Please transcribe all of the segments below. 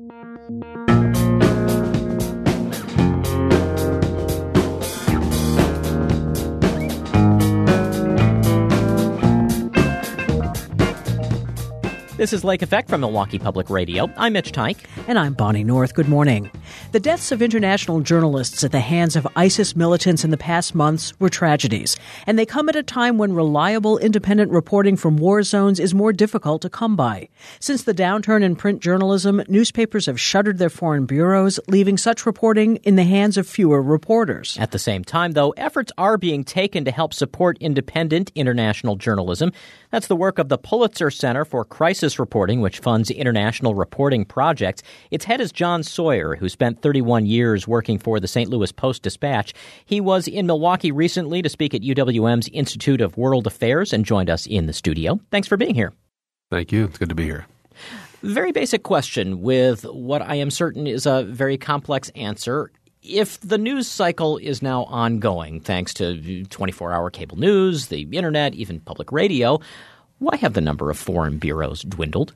This is Lake Effect from Milwaukee Public Radio. I'm Mitch Tyke. And I'm Bonnie North. Good morning. The deaths of international journalists at the hands of ISIS militants in the past months were tragedies. And they come at a time when reliable, independent reporting from war zones is more difficult to come by. Since the downturn in print journalism, newspapers have shuttered their foreign bureaus, leaving such reporting in the hands of fewer reporters. At the same time, though, efforts are being taken to help support independent international journalism. That's the work of the Pulitzer Center for Crisis Reporting, which funds international reporting projects. Its head is John Sawyer, who spent 31 years working for the St. Louis Post-Dispatch. He was in Milwaukee recently to speak at UWM's Institute of World Affairs and joined us in the studio. Thanks for being here. Thank you. It's good to be here. Very basic question with what I am certain is a very complex answer. If the news cycle is now ongoing, thanks to 24-hour cable news, the internet, even public radio, why have the number of foreign bureaus dwindled?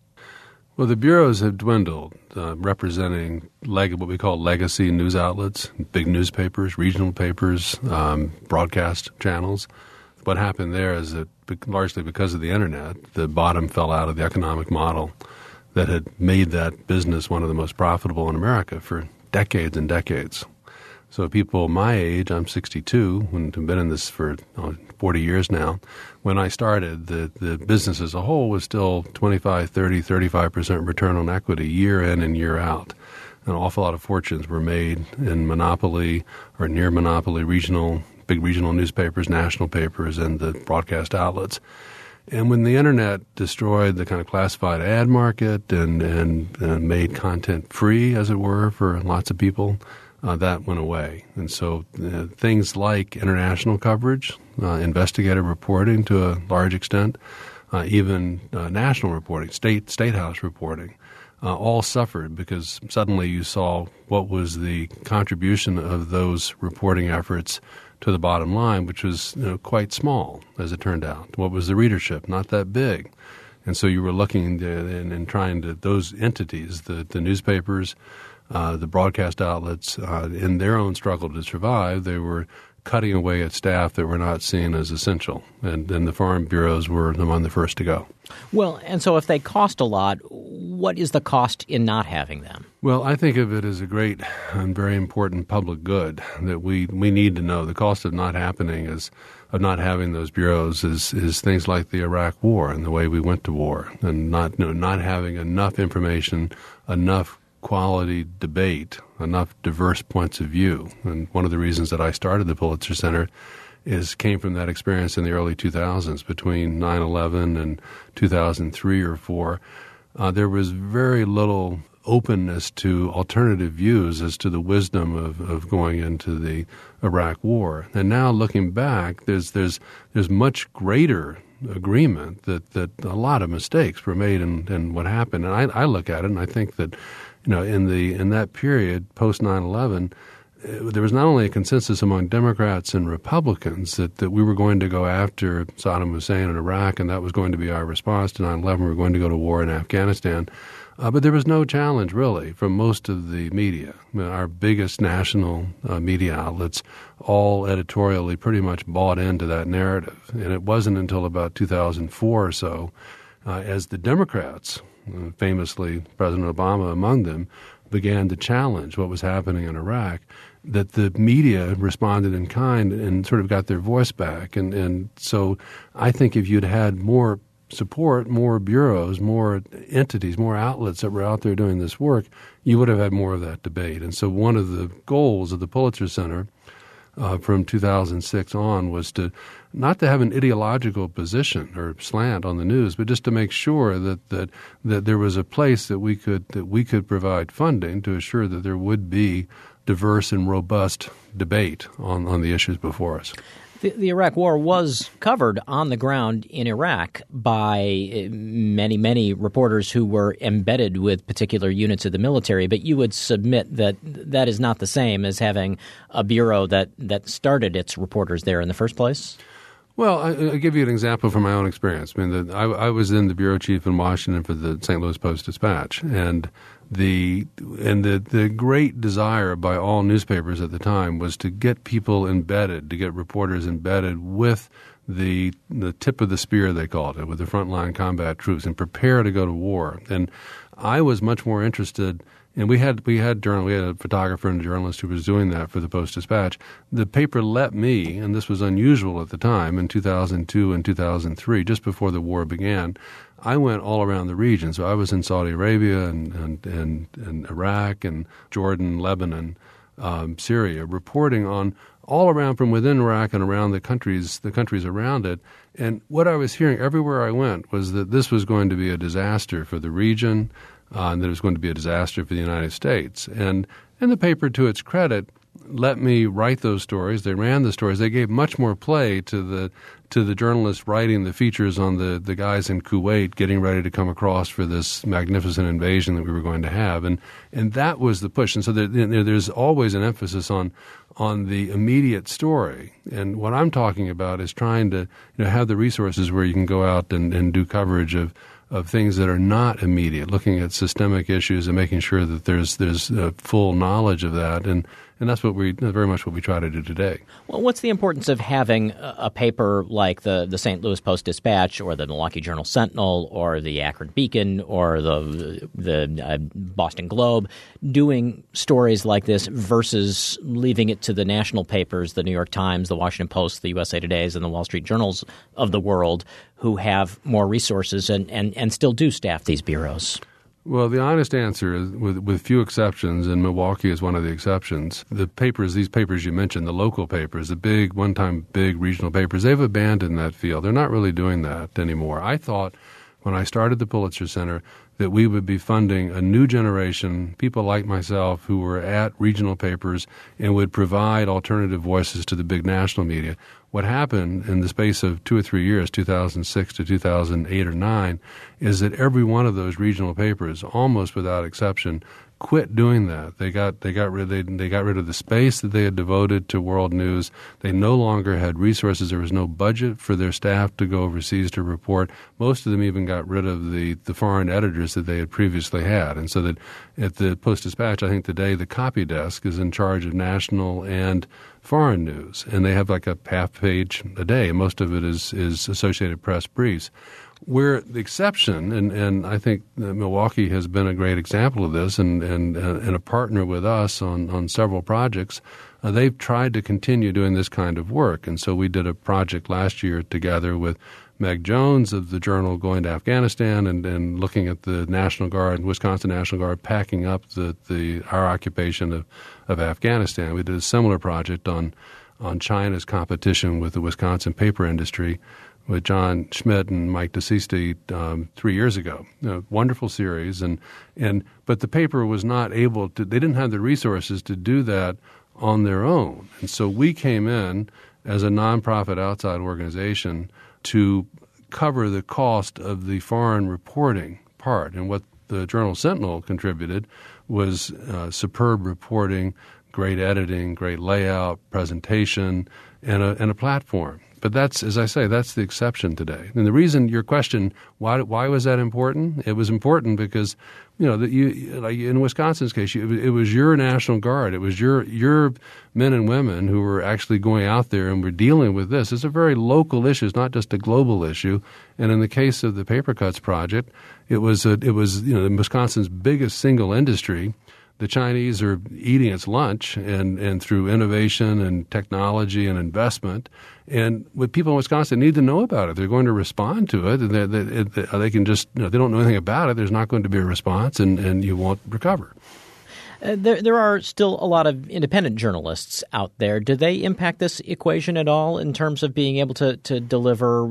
Well, the bureaus have dwindled, representing what we call legacy news outlets, big newspapers, regional papers, broadcast channels. What happened there is that largely because of the internet, the bottom fell out of the economic model that had made that business one of the most profitable in America for decades and decades. So people my age, I'm 62, and have been in this for 40 years now. When I started, the business as a whole was still 25, 30, 35% return on equity year in and year out. An awful lot of fortunes were made in monopoly or near monopoly big regional newspapers, national papers, and the broadcast outlets. And when the internet destroyed the kind of classified ad market and made content free, as it were, for lots of people, that went away. And so things like international coverage, investigative reporting to a large extent, even national reporting, state house reporting, all suffered because suddenly you saw what was the contribution of those reporting efforts to the bottom line, which was quite small, as it turned out. What was the readership? Not that big. And so you were looking and trying to, those entities, the newspapers, the broadcast outlets, in their own struggle to survive, they were cutting away at staff that were not seen as essential. And the foreign bureaus were among the first to go. Well, and so if they cost a lot, what is the cost in not having them? Well, I think of it as a great and very important public good that we need to know. The cost of not having those bureaus is things like the Iraq War and the way we went to war, and not having enough information, enough quality debate, enough diverse points of view. And one of the reasons that I started the Pulitzer Center came from that experience in the early 2000s between 9/11 and 2003 or 4. There was very little openness to alternative views as to the wisdom of going into the Iraq War. And now looking back, there's much greater agreement that a lot of mistakes were made in what happened. And I look at it and I think that in that period post 9/11, there was not only a consensus among Democrats and Republicans that we were going to go after Saddam Hussein in Iraq, and that was going to be our response to 9/11. We were going to go to war in Afghanistan. But there was no challenge, really, from most of the media. Our biggest national media outlets all editorially pretty much bought into that narrative. And it wasn't until about 2004 or so, as the Democrats, famously President Obama among them, began to challenge what was happening in Iraq, that the media responded in kind and sort of got their voice back. And so I think if you'd had more support, more bureaus, more entities, more outlets that were out there doing this work, you would have had more of that debate. And so one of the goals of the Pulitzer Center from 2006 on was not to have an ideological position or slant on the news, but just to make sure that there was a place that we could provide funding to assure that there would be diverse and robust debate on the issues before us. The Iraq War was covered on the ground in Iraq by many, many reporters who were embedded with particular units of the military, but you would submit that that is not the same as having a bureau that started its reporters there in the first place? Well, I'll give you an example from my own experience. I mean, I was in the bureau chief in Washington for the St. Louis Post-Dispatch, and The great desire by all newspapers at the time was to get people embedded, to get reporters embedded with the tip of the spear, they called it, with the frontline combat troops, and prepare to go to war. And I was much more interested. And we had a photographer and a journalist who was doing that for the Post-Dispatch. The paper let me, and this was unusual at the time, in 2002 and 2003, just before the war began, I went all around the region. So I was in Saudi Arabia and Iraq and Jordan, Lebanon, Syria, reporting on all around from within Iraq and around the countries around it. And what I was hearing everywhere I went was that this was going to be a disaster for the region, and that it was going to be a disaster for the United States. And the paper, to its credit, let me write those stories. They ran the stories. They gave much more play to the journalists writing the features on the guys in Kuwait getting ready to come across for this magnificent invasion that we were going to have. And that was the push. And so there's always an emphasis on the immediate story. And what I'm talking about is trying to have the resources where you can go out and do coverage of things that are not immediate, looking at systemic issues and making sure that there's full knowledge of that. And that's very much what we try to do today. Well, what's the importance of having a paper like the St. Louis Post-Dispatch or the Milwaukee Journal-Sentinel or the Akron Beacon or the Boston Globe doing stories like this versus leaving it to the national papers, the New York Times, the Washington Post, the USA Today's, and the Wall Street Journals of the world, who have more resources and still do staff these bureaus? Well, the honest answer is, with few exceptions, and Milwaukee is one of the exceptions, these papers you mentioned, the local papers, the one-time big regional papers, they've abandoned that field. They're not really doing that anymore. I thought when I started the Pulitzer Center that we would be funding a new generation, people like myself who were at regional papers and would provide alternative voices to the big national media. What happened in the space of 2 or 3 years, 2006 to 2008 or 9, is that every one of those regional papers, almost without exception, quit doing that. They got rid of the space that they had devoted to world news. They no longer had resources. There was no budget for their staff to go overseas to report. Most of them even got rid of the foreign editors that they had previously had. And so that at the Post-Dispatch, I think today the copy desk is in charge of national and foreign news, and they have like a half page a day. Most of it is Associated Press briefs. Where the exception, and I think Milwaukee has been a great example of this, and a partner with us on several projects, they've tried to continue doing this kind of work. And so we did a project last year together with Meg Jones of the Journal going to Afghanistan and looking at the National Guard, Wisconsin National Guard, packing up our occupation of Afghanistan. We did a similar project on China's competition with the Wisconsin paper industry with John Schmidt and Mike DeCisti 3 years ago. Wonderful series, but the paper was not able to. They didn't have the resources to do that on their own, and so we came in as a nonprofit outside organization to cover the cost of the foreign reporting part. And what the Journal-Sentinel contributed was superb reporting, great editing, great layout, presentation, and a platform. But that's, as I say, that's the exception today. And the reason, your question, why was that important? It was important because, like in Wisconsin's case, it was your National Guard. It was your men and women who were actually going out there and were dealing with this. It's a very local issue. It's not just a global issue. And in the case of the Paper Cuts Project, it was Wisconsin's biggest single industry. The Chinese are eating its lunch and through innovation and technology and investment. And what people in Wisconsin need to know about it, they're going to respond to it. And they can just, they don't know anything about it. There's not going to be a response, and you won't recover. There are still a lot of independent journalists out there. Do they impact this equation at all in terms of being able to deliver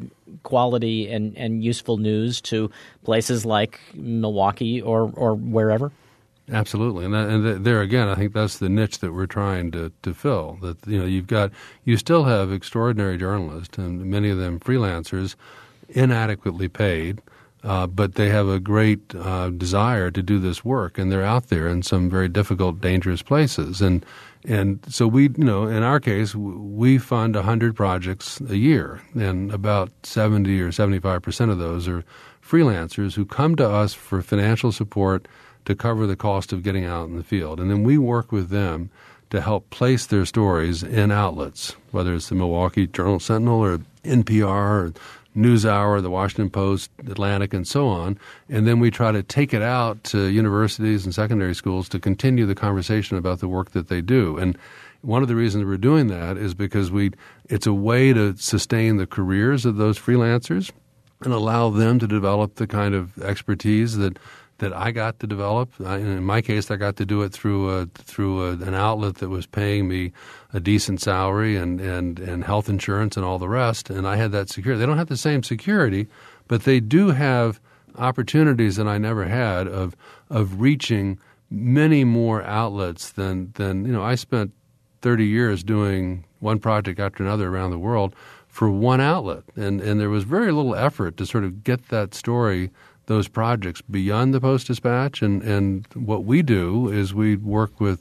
quality and useful news to places like Milwaukee or wherever? Absolutely, and there again, I think that's the niche that we're trying to fill. That you still have extraordinary journalists, and many of them freelancers, inadequately paid, but they have a great desire to do this work, and they're out there in some very difficult, dangerous places. And so we, in our case, we fund 100 projects a year, and about 70 or 75% of those are freelancers who come to us for financial support to cover the cost of getting out in the field. And then we work with them to help place their stories in outlets, whether it's the Milwaukee Journal-Sentinel or NPR or NewsHour, the Washington Post, Atlantic, and so on. And then we try to take it out to universities and secondary schools to continue the conversation about the work that they do. And one of the reasons we're doing that is because it's a way to sustain the careers of those freelancers and allow them to develop the kind of expertise that I got to develop. In my case, I got to do it through an outlet that was paying me a decent salary and health insurance and all the rest, and I had that security. They don't have the same security, but they do have opportunities that I never had of reaching many more outlets than I spent 30 years doing one project after another around the world for one outlet, and there was very little effort to sort of get that story, those projects, beyond the Post-Dispatch. And what we do is we work with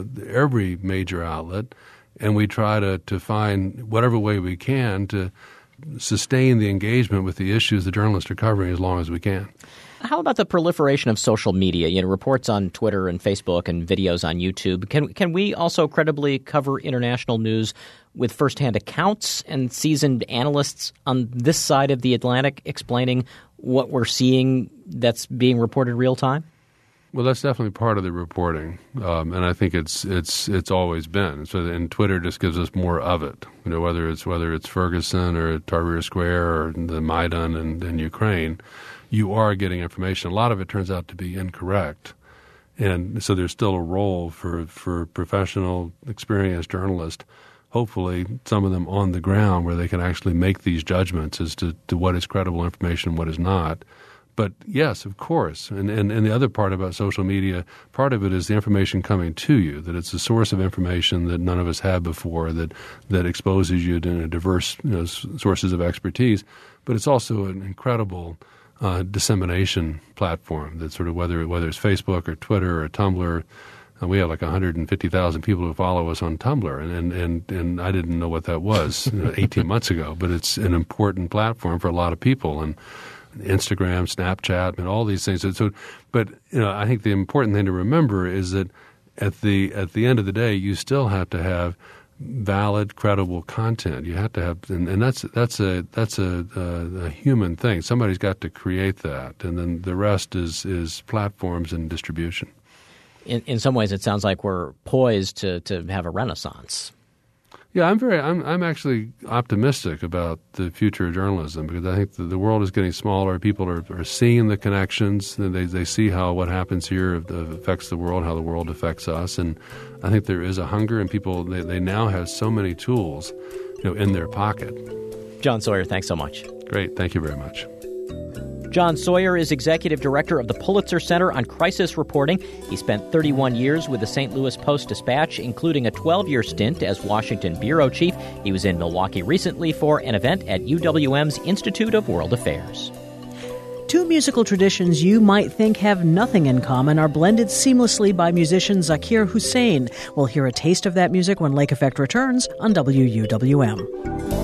every major outlet, and we try to find whatever way we can to sustain the engagement with the issues the journalists are covering as long as we can. How about the proliferation of social media? Reports on Twitter and Facebook and videos on YouTube. Can we also credibly cover international news with firsthand accounts and seasoned analysts on this side of the Atlantic explaining what we're seeing that's being reported real time? Well, that's definitely part of the reporting, and I think it's always been. So, and Twitter just gives us more of it. Whether it's Ferguson or Tahrir Square or the Maidan in Ukraine, you are getting information. A lot of it turns out to be incorrect, and so there's still a role for professional, experienced journalists. Hopefully, some of them on the ground where they can actually make these judgments as to what is credible information and what is not. But yes, of course. And the other part about social media, part of it is the information coming to you, that it's a source of information that none of us had before, that exposes you to diverse sources of expertise. But it's also an incredible dissemination platform that sort of whether it's Facebook or Twitter or Tumblr. We have like 150,000 people who follow us on Tumblr, and I didn't know what that was 18 months ago, but it's an important platform for a lot of people. And Instagram, Snapchat, and all these things. But I think the important thing to remember is that at the end of the day, you still have to have valid, credible content. You have to have, and that's a human thing. Somebody's got to create that, and then the rest is platforms and distribution. In some ways, it sounds like we're poised to have a renaissance. Yeah, I'm actually optimistic about the future of journalism because I think the world is getting smaller. People are seeing the connections. They see how what happens here affects the world, how the world affects us. And I think there is a hunger, and people, they now have so many tools, in their pocket. John Sawyer, thanks so much. Great. Thank you very much. John Sawyer is executive director of the Pulitzer Center on Crisis Reporting. He spent 31 years with the St. Louis Post-Dispatch, including a 12-year stint as Washington bureau chief. He was in Milwaukee recently for an event at UWM's Institute of World Affairs. Two musical traditions you might think have nothing in common are blended seamlessly by musician Zakir Hussain. We'll hear a taste of that music when Lake Effect returns on WUWM.